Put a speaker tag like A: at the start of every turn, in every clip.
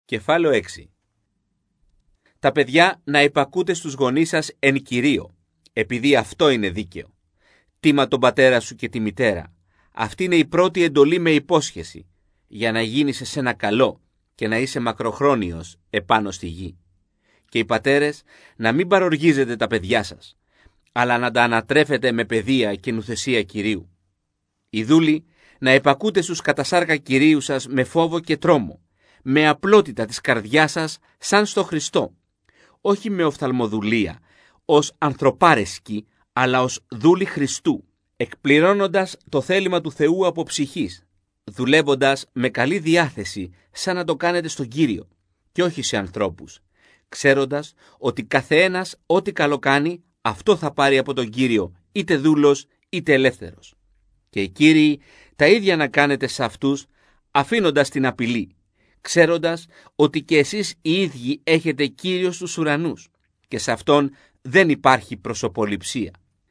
A: Κεφάλαιο 6. Τα παιδιά να υπακούτε στους γονείς σας εν Κυρίω, επειδή αυτό είναι δίκαιο. Τίμα τον πατέρα σου και τη μητέρα. Αυτή είναι η πρώτη εντολή με υπόσχεση, για να γίνεις σε ένα καλό και να είσαι μακροχρόνιος επάνω στη γη. Και οι πατέρες να μην παροργίζετε τα παιδιά σας, αλλά να τα ανατρέφετε με παιδεία και νουθεσία Κυρίου. Οι δούλοι να υπακούτε στους κατασάρκα Κυρίου σας με φόβο και τρόμο, με απλότητα της καρδιάς σας σαν στο Χριστό, όχι με οφθαλμοδουλία, ως ανθρωπάρεσκοι, αλλά ως δούλοι Χριστού, εκπληρώνοντας το θέλημα του Θεού από ψυχής, δουλεύοντας με καλή διάθεση σαν να το κάνετε στον Κύριο και όχι σε ανθρώπους, ξέροντας ότι καθένας ό,τι καλό κάνει, αυτό θα πάρει από τον Κύριο, είτε δούλος είτε ελεύθερος. Και οι Κύριοι τα ίδια να κάνετε σε αυτούς, αφήνοντας την απειλή, ξέροντας ότι και εσείς οι ίδιοι έχετε Κύριο στους ουρανούς και σε Αυτόν δεν υπάρχει προσωποληψία.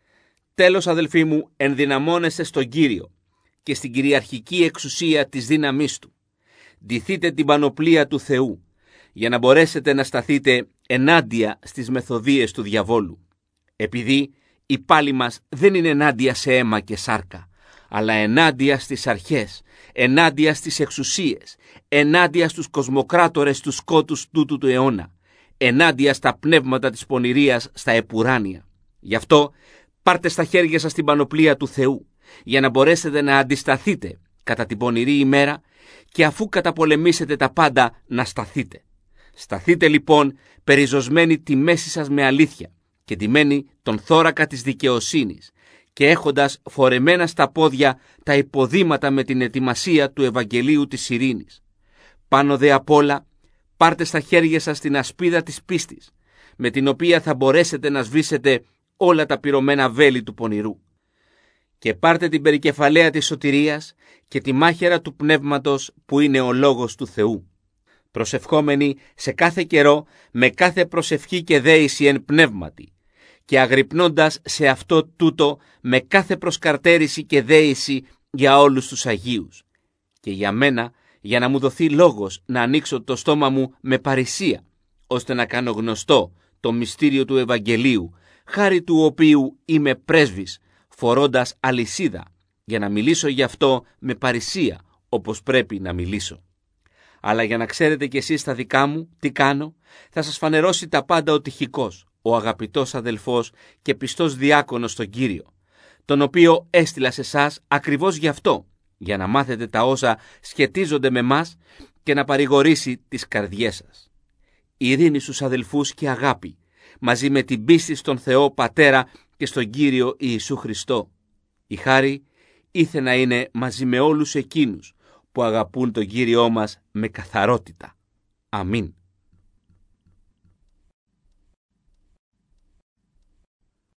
A: Τέλος, αδελφοί μου, ενδυναμώνεστε στον Κύριο και στην κυριαρχική εξουσία της δύναμής Του. Ντυθείτε την πανοπλία του Θεού για να μπορέσετε να σταθείτε ενάντια στις μεθοδείες του διαβόλου. Επειδή η πάλη μας δεν είναι ενάντια σε αίμα και σάρκα, αλλά ενάντια στις αρχές, ενάντια στις εξουσίες, ενάντια στους κοσμοκράτορες του σκότους τούτου του αιώνα, ενάντια στα πνεύματα της πονηρίας στα επουράνια. Γι' αυτό πάρτε στα χέρια σας την πανοπλία του Θεού, για να μπορέσετε να αντισταθείτε κατά την πονηρή ημέρα και αφού καταπολεμήσετε τα πάντα να σταθείτε. Σταθείτε λοιπόν περιζωσμένοι τη μέση σας με αλήθεια και ντυμένοι τον θώρακα της δικαιοσύνης και έχοντας φορεμένα στα πόδια τα υποδήματα με την ετοιμασία του Ευαγγελίου της ειρήνης. Πάνω δε απ' όλα πάρτε στα χέρια σας την ασπίδα της πίστης, με την οποία θα μπορέσετε να σβήσετε όλα τα πυρωμένα βέλη του πονηρού. Και πάρτε την περικεφαλαία της σωτηρίας και τη μάχαιρα του πνεύματος που είναι ο λόγος του Θεού, προσευχόμενοι σε κάθε καιρό με κάθε προσευχή και δέηση εν πνεύματι και αγρυπνώντας σε αυτό τούτο με κάθε προσκαρτέρηση και δέηση για όλους τους Αγίους. Και για μένα, για να μου δοθεί λόγος να ανοίξω το στόμα μου με παρησία, ώστε να κάνω γνωστό το μυστήριο του Ευαγγελίου, χάρη του οποίου είμαι πρέσβης, φορώντας αλυσίδα, για να μιλήσω γι' αυτό με παρησία, όπως πρέπει να μιλήσω. Αλλά για να ξέρετε κι εσείς τα δικά μου τι κάνω, θα σας φανερώσει τα πάντα ο Τυχικός, ο αγαπητός αδελφός και πιστός διάκονος στον Κύριο, τον οποίο έστειλα σε εσάς ακριβώς γι' αυτό, για να μάθετε τα όσα σχετίζονται με μας και να παρηγορήσει τις καρδιές σας. Ειρήνη στους αδελφούς και αγάπη, μαζί με την πίστη στον Θεό Πατέρα και στον Κύριο Ιησού Χριστό. Η χάρη ήθε να είναι μαζί με όλους εκείνους που αγαπούν τον Κύριό μας με καθαρότητα. Αμήν.